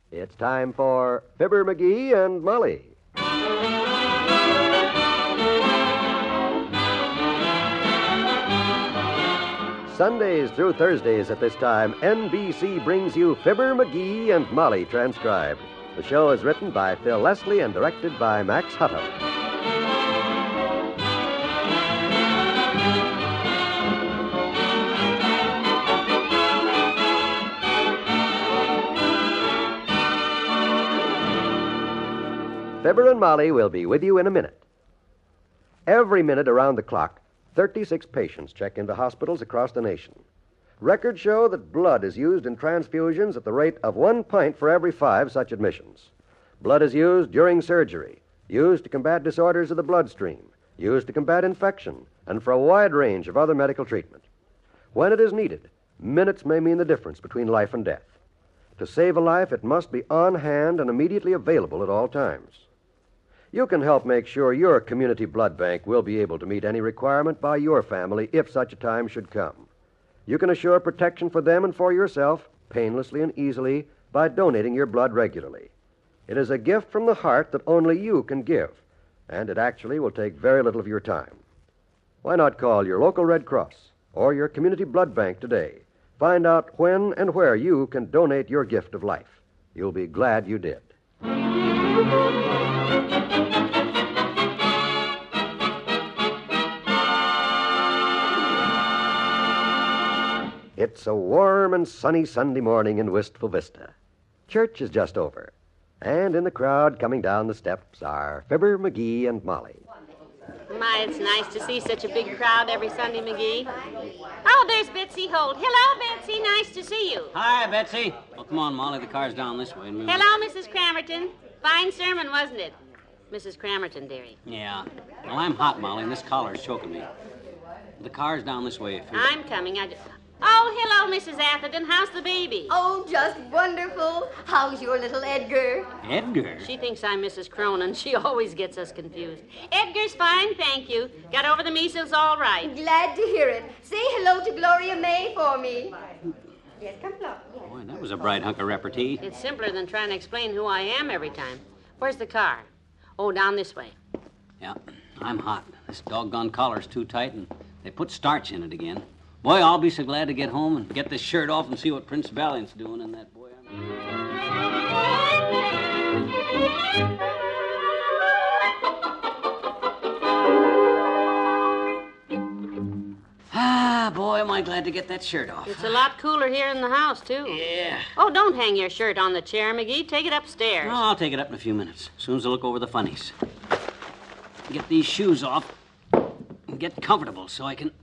It's time for Fibber McGee and Molly. Sundays through Thursdays at this time, NBC brings you Fibber McGee and Molly transcribed. The show is written by Phil Leslie and directed by Max Hutto. Fibber and Molly will be with you in a minute. Every minute around the clock, 36 patients check into hospitals across the nation. Records show that blood is used in transfusions at the rate of 1 pint for every 5 such admissions. Blood is used during surgery, used to combat disorders of the bloodstream, used to combat infection, and for a wide range of other medical treatment. When it is needed, minutes may mean the difference between life and death. To save a life, it must be on hand and immediately available at all times. You can help make sure your community blood bank will be able to meet any requirement by your family if such a time should come. You can assure protection for them and for yourself painlessly and easily by donating your blood regularly. It is a gift from the heart that only you can give, and it actually will take very little of your time. Why not call your local Red Cross or your community blood bank today? Find out when and where you can donate your gift of life. You'll be glad you did. It's a warm and sunny Sunday morning in Wistful Vista. Church is just over, and in the crowd coming down the steps are Fibber, McGee, and Molly. My, it's nice to see such a big crowd every Sunday, McGee. Oh, there's Betsy Holt. Hello, Betsy. Nice to see you. Hi, Betsy. Well, come on, Molly. The car's down this way. Hello, Mrs. Cramerton. Fine sermon, wasn't it? Mrs. Cramerton, dearie. Yeah. Well, I'm hot, Molly, and this collar's choking me. The car's down this way. I'm coming. Oh, hello, Mrs. Atherton. How's the baby? Oh, just wonderful. How's your little Edgar? Edgar? She thinks I'm Mrs. Cronin. She always gets us confused. Edgar's fine, thank you. Got over the measles all right. Glad to hear it. Say hello to Gloria May for me. Yes, come along. Boy, that was a bright hunk of repartee. It's simpler than trying to explain who I am every time. Where's the car? Oh, down this way. Yeah, I'm hot. This doggone collar's too tight, and they put starch in it again. Boy, I'll be so glad to get home and get this shirt off and see what Prince Valiant's doing in that boy. Boy, am I glad to get that shirt off. It's a lot cooler here in the house, too. Yeah. Oh, don't hang your shirt on the chair, McGee. Take it upstairs. No, I'll take it up in a few minutes, as soon as I look over the funnies. Get these shoes off and get comfortable so I can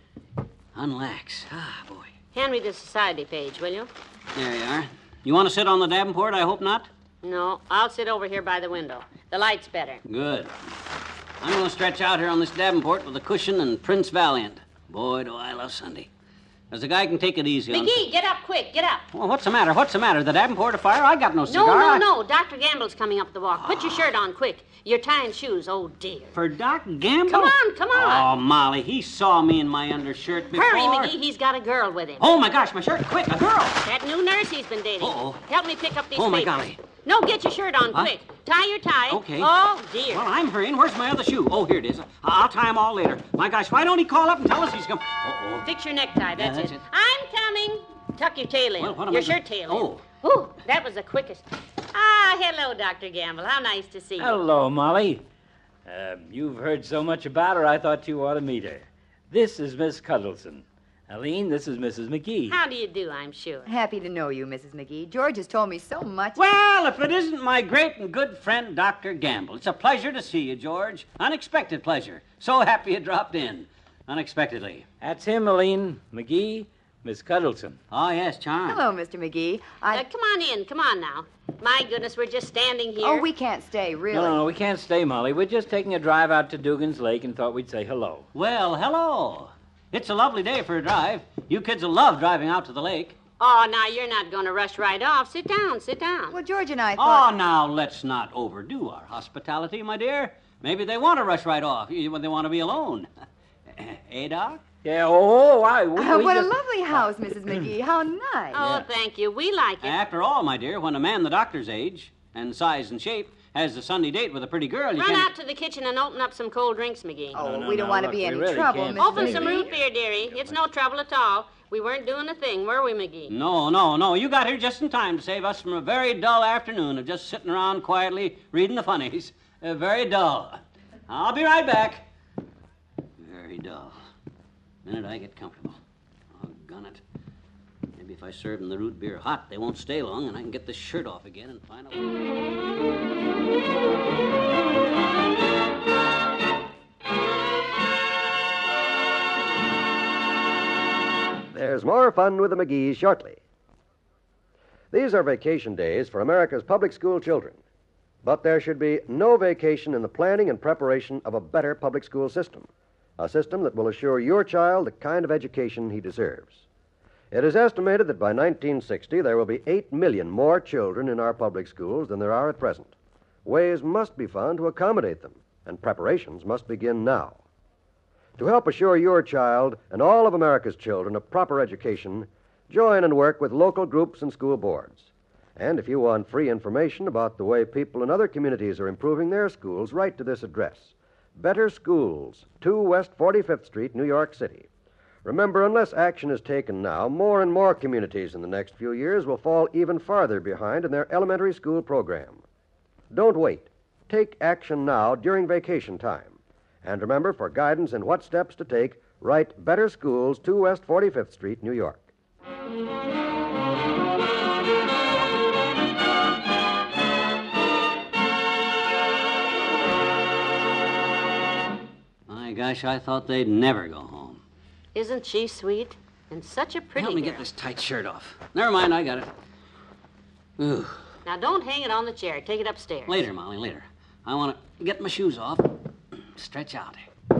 unlax. Ah, boy. Hand me the society page, will you? There you are. You want to sit on the Davenport? I hope not. No, I'll sit over here by the window. The light's better. Good. I'm going to stretch out here on this Davenport with a cushion and Prince Valiant. Boy, do I love Sunday. As a guy can take it easy on... McGee, get up quick. Get up. Well, what's the matter? What's the matter? The Davenport afire? I got no cigar. No. Dr. Gamble's coming up the walk. Put your shirt on quick. You're tying shoes. Oh, dear. For Doc Gamble? Come on. Oh, Molly, he saw me in my undershirt before. Hurry, McGee. He's got a girl with him. Oh, my gosh, my shirt. Quick, a girl. That new nurse he's been dating. Uh-oh. Help me pick up these Oh, my papers. golly. No, get your shirt on quick. Tie your tie. Okay. Oh, dear. Well, I'm hurrying. Where's my other shoe? Oh, here it is. I'll tie him all later. My gosh, why don't he call up and tell us he's come? Uh-oh. Fix your necktie. That's it. I'm coming. Tuck your tail in. Well, what am your I shirt tail Oh. in. Ooh, that was the quickest. Ah, hello, Dr. Gamble. How nice to see you. Hello, Molly. You've heard so much about her, I thought you ought to meet her. This is Miss Cuddleson. Aline, this is Mrs. McGee. How do you do, I'm sure. Happy to know you, Mrs. McGee. George has told me so much. Well, if it isn't my great and good friend, Dr. Gamble. It's a pleasure to see you, George. Unexpected pleasure. So happy you dropped in. Unexpectedly. That's him, Aline. McGee, Miss Cuddleson. Oh, yes, Charm. Hello, Mr. McGee. Come on in. Come on now. My goodness, we're just standing here. Oh, we can't stay, really. No, we can't stay, Molly. We're just taking a drive out to Dugan's Lake and thought we'd say hello. Well, hello. It's a lovely day for a drive. You kids will love driving out to the lake. Oh, now you're not going to rush right off. Sit down, sit down. Well, George and I thought... Oh, now, let's not overdo our hospitality, my dear. Maybe they want to rush right off when they want to be alone. Eh, Doc? Yeah, oh, I... What a lovely house, Mrs. McGee. How nice. Oh, thank you. We like it. After all, my dear, when a man the doctor's age and size and shape has a Sunday date with a pretty girl, you Run can't... out to the kitchen and open up some cold drinks, McGee. Oh, we don't want to look, be we any really trouble, can't. Mrs. Open McGee. some root beer, dearie. It's no trouble at all. We weren't doing a thing, were we, McGee? No. You got here just in time to save us from a very dull afternoon of just sitting around quietly reading the funnies. Very dull. I'll be right back. Very dull. Minute I get comfortable. Doggone it. Maybe if I serve them the root beer hot, they won't stay long, and I can get this shirt off again and find out. There's more fun with the McGees shortly. These are vacation days for America's public school children. But there should be no vacation in the planning and preparation of a better public school system, a system that will assure your child the kind of education he deserves. It is estimated that by 1960 there will be 8 million more children in our public schools than there are at present. Ways must be found to accommodate them, and preparations must begin now. To help assure your child and all of America's children a proper education, join and work with local groups and school boards. And if you want free information about the way people in other communities are improving their schools, write to this address: Better Schools, 2 West 45th Street, New York City. Remember, unless action is taken now, more and more communities in the next few years will fall even farther behind in their elementary school program. Don't wait. Take action now during vacation time. And remember, for guidance in what steps to take, write Better Schools, 2 West 45th Street, New York. My gosh, I thought they'd never go home. Isn't she sweet? And such a pretty Help me girl. get this tight shirt off. Never mind, I got it. Ooh. Now, don't hang it on the chair. Take it upstairs. Later, Molly, later. I want to get my shoes off. Stretch out.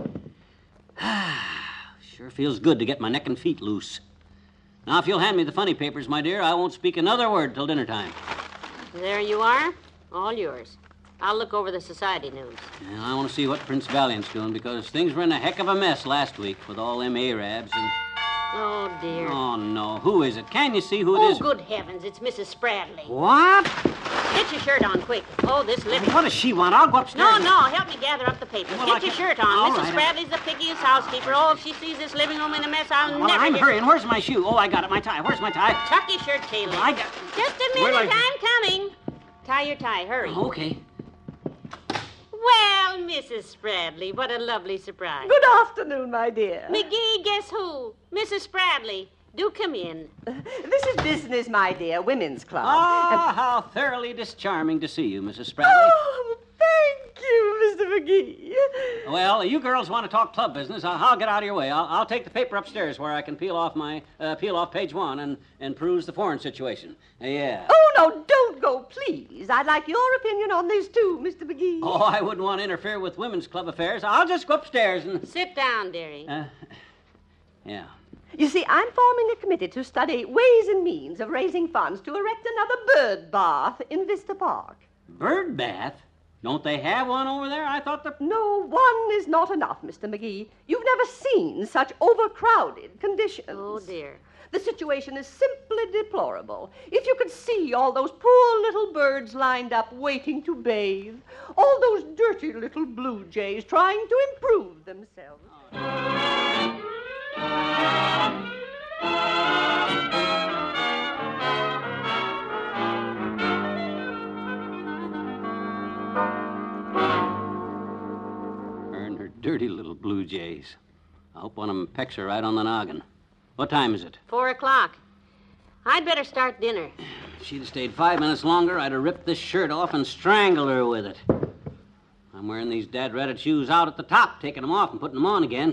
Sure feels good to get my neck and feet loose. Now, if you'll hand me the funny papers, my dear, I won't speak another word till dinner time. There you are. All yours. I'll look over the society news. And I want to see what Prince Valiant's doing, because things were in a heck of a mess last week with all them Arabs and... Oh, dear. Oh, no. Who is it? Can you see who it Oh, is? good heavens. It's Mrs. Spradley. What? Get your shirt on, quick. Oh, this lip... What does she want? I'll go upstairs. No, help me gather up the papers. Well, Get your shirt on. All Mrs. right. Spradley's the pickiest housekeeper. Oh, if she sees this living room in a mess, I'll Well, never I'm get... hurrying. Where's my shoe? Oh, I got it. My tie. Where's my tie? Tuck your shirt, Kaylee. I got... Just a Where'd minute. I- I'm coming. Tie your tie. Hurry. Okay. Well, Mrs. Spradley, what a lovely surprise. Good afternoon, my dear. McGee, guess who? Mrs. Spradley. Do come in. This is business, my dear, women's club. Ah, how thoroughly discharming to see you, Mrs. Spradley. Oh, thank you, Mr. McGee. Well, you girls want to talk club business. I'll get out of your way. I'll take the paper upstairs where I can peel off page 1 and peruse the foreign situation. Yeah. Oh, no, don't go, please. I'd like your opinion on this, too, Mr. McGee. Oh, I wouldn't want to interfere with women's club affairs. I'll just go upstairs and... Sit down, dearie. Yeah. You see, I'm forming a committee to study ways and means of raising funds to erect another bird bath in Vista Park. Bird bath? Don't they have one over there? I thought the... No, one is not enough, Mr. McGee. You've never seen such overcrowded conditions. Oh, dear. The situation is simply deplorable. If you could see all those poor little birds lined up waiting to bathe, all those dirty little blue jays trying to improve themselves. Her and her dirty little blue jays. I hope one of them pecks her right on the noggin. What time is it? 4 o'clock. I'd better start dinner. If she'd have stayed 5 minutes longer, I'd have ripped this shirt off and strangled her with it. I'm wearing these dad-ratted shoes out at the top, taking them off and putting them on again.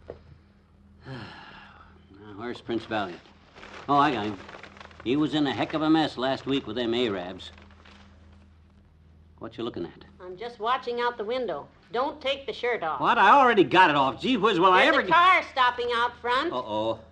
Now, where's Prince Valiant? Oh, I got him. He was in a heck of a mess last week with them Arabs. What you looking at? I'm just watching out the window. Don't take the shirt off. What? I already got it off. Gee whiz, will I There's ever... a car stopping out front. Uh-oh.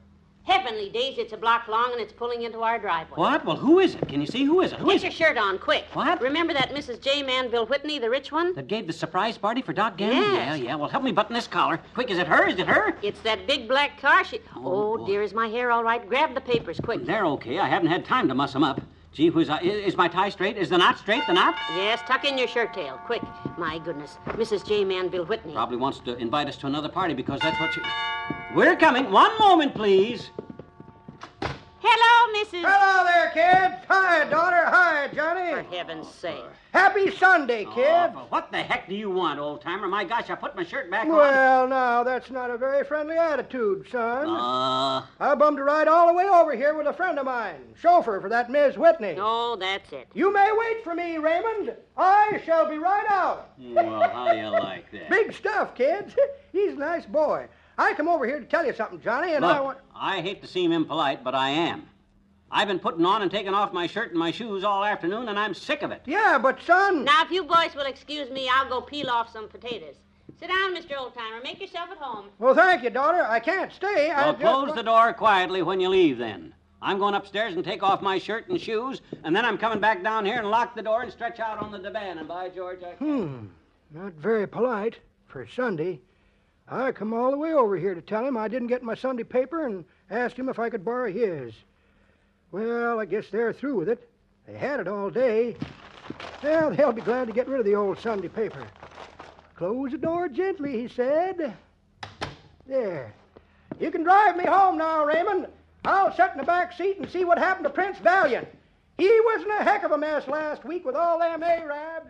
Heavenly days, it's a block long and it's pulling into our driveway. What? Well, who is it? Can you see who is it? Who Get is your it? shirt on, quick. What? Remember that Mrs. J. Manville Whitney, the rich one? That gave the surprise party for Doc Gannon? Yes. Yeah. Well, help me button this collar. Quick, is it her? Is it her? It's that big black car. Oh, boy. Dear, is my hair all right? Grab the papers, quick. They're okay. I haven't had time to muss them up. Gee whiz, is my tie straight? Is the knot straight, the knot? Yes, tuck in your shirt tail, quick. My goodness, Mrs. J. Manville Whitney. Probably wants to invite us to another party because that's what she... We're coming. One moment, please. Hello, Mrs. Hello there, kids. Hi, daughter. Hi, For Johnny. heaven's sake. Happy Sunday, kid. Oh, what the heck do you want, old-timer? My gosh, I put my shirt back on. Well, now, that's not a very friendly attitude, son. Uh, I bummed a ride all the way over here with a friend of mine, chauffeur for that Miss Whitney. Oh, that's it. You may wait for me, Raymond. I shall be right out. well, how do you like that? Big stuff, kids. He's a nice boy. I come over here to tell you something, Johnny, and I Look, want... I hate to seem impolite, but I am. I've been putting on and taking off my shirt and my shoes all afternoon, and I'm sick of it. Yeah, but, son... Now, if you boys will excuse me, I'll go peel off some potatoes. Sit down, Mr. Oldtimer. Make yourself at home. Well, thank you, daughter. I can't stay. Well, close the door quietly when you leave, then. I'm going upstairs and take off my shirt and shoes, and then I'm coming back down here and lock the door and stretch out on the divan, and by George, I... Not very polite for Sunday. I come all the way over here to tell him I didn't get my Sunday paper and asked him if I could borrow his. Well, I guess they're through with it. They had it all day. Well, they'll be glad to get rid of the old Sunday paper. Close the door gently, he said. There. You can drive me home now, Raymond. I'll sit in the back seat and see what happened to Prince Valiant. He was in a heck of a mess last week with all them Arabs.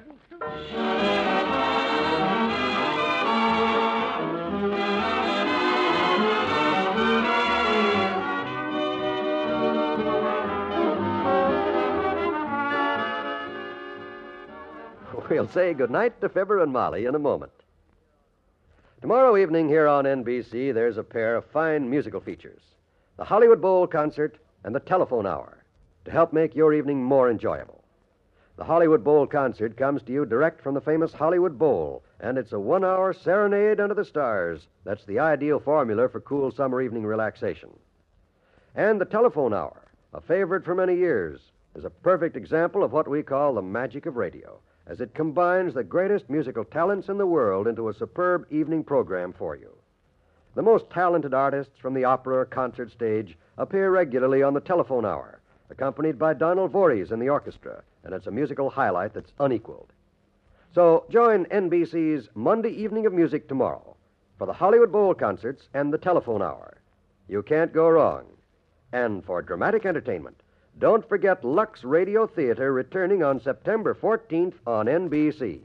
We'll say goodnight to Fibber and Molly in a moment. Tomorrow evening here on NBC, there's a pair of fine musical features. The Hollywood Bowl Concert and the Telephone Hour, to help make your evening more enjoyable. The Hollywood Bowl Concert comes to you direct from the famous Hollywood Bowl, and it's a 1-hour serenade under the stars. That's the ideal formula for cool summer evening relaxation. And the Telephone Hour, a favorite for many years, is a perfect example of what we call the magic of radio, as it combines the greatest musical talents in the world into a superb evening program for you. The most talented artists from the opera or concert stage appear regularly on the Telephone Hour, accompanied by Donald Voorhees in the orchestra, and it's a musical highlight that's unequaled. So join NBC's Monday Evening of Music tomorrow for the Hollywood Bowl Concerts and the Telephone Hour. You can't go wrong. And for dramatic entertainment, don't forget Lux Radio Theater returning on September 14th on NBC.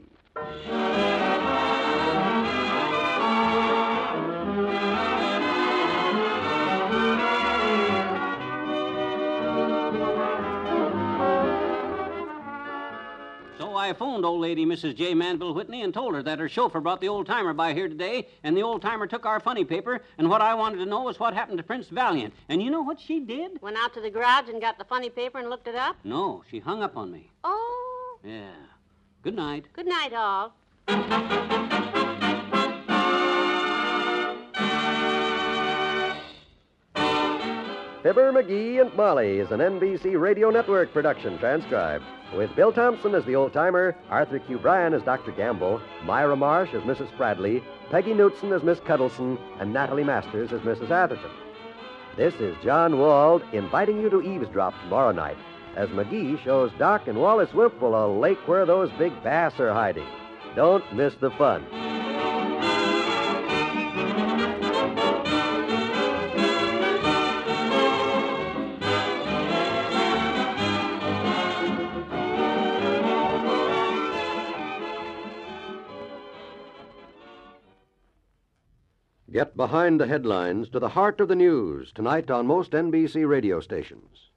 So I phoned old lady Mrs. J. Manville Whitney and told her that her chauffeur brought the old-timer by here today, and the old-timer took our funny paper, and what I wanted to know was what happened to Prince Valiant. And you know what she did? Went out to the garage and got the funny paper and looked it up? No, she hung up on me. Oh. Yeah. Good night. Good night, all. Fibber, McGee, and Molly is an NBC Radio Network production transcribed, with Bill Thompson as the old-timer, Arthur Q. Bryan as Dr. Gamble, Myra Marsh as Mrs. Spradley, Peggy Knutson as Miss Cuddleson, and Natalie Masters as Mrs. Atherton. This is John Wald inviting you to eavesdrop tomorrow night as McGee shows Doc and Wallace Wimple a lake where those big bass are hiding. Don't miss the fun. Get behind the headlines to the heart of the news tonight on most NBC radio stations.